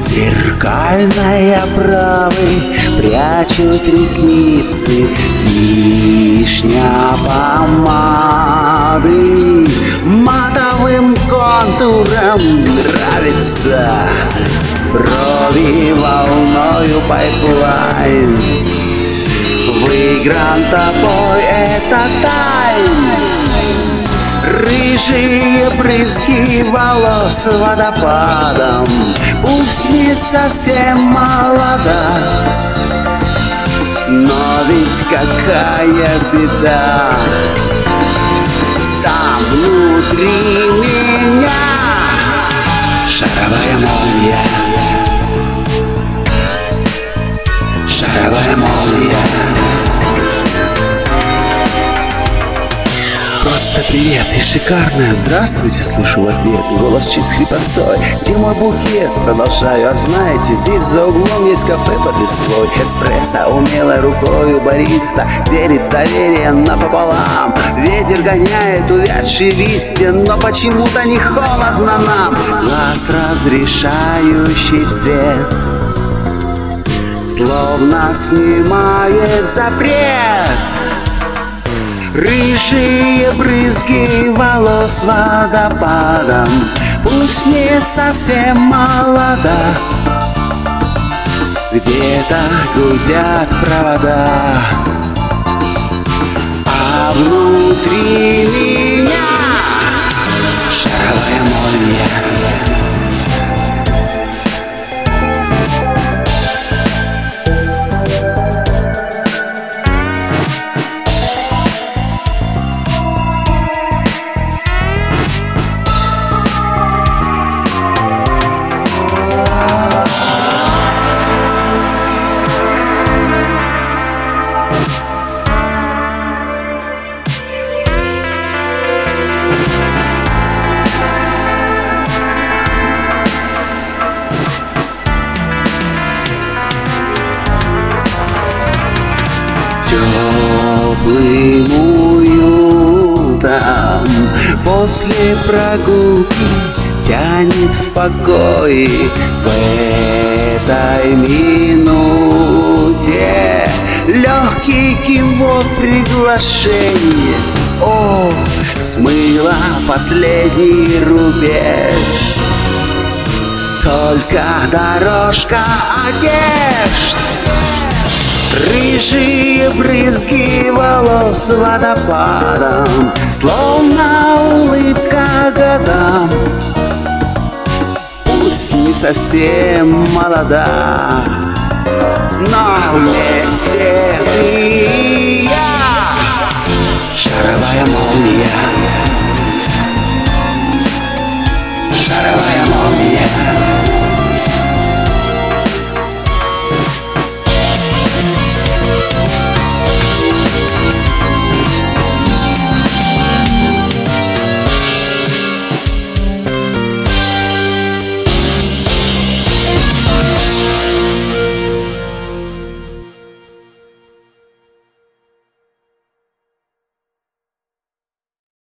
Зеркальной оправой прячут ресницы, вишня помады матовым контуром нравится. Брови волною пайплайн, выигран тобой это тайм. Рыжие брызги волос водопадом, пусть не совсем молода, но ведь какая беда, там внутри меня шаровая молния, шаровая молния. Просто привет и шикарная здравствуйте, слышу в ответ голос чуть с хрипотцой. Где мой букет? Продолжаю, а знаете, здесь за углом есть кафе под листвой. Эспрессо умелой рукою бариста делит доверие напополам. Ветер гоняет увядшие листья, но почему-то не холодно нам. Глаз разрешающий цвет словно снимает запрет. Рыжие брызги волос водопадом, пусть не совсем молода, где-то гудят провода, а внутри меня шаровая молния. Теплым уютом после прогулки тянет в покое. В этой минуте легкий кивок приглашения, о, смыла последний рубеж. Только дорожка одежд, рыжие брызги волос водопадом, словно улыбка годам, пусть не совсем молода, но вместе ты и я шаровая молния, шаровая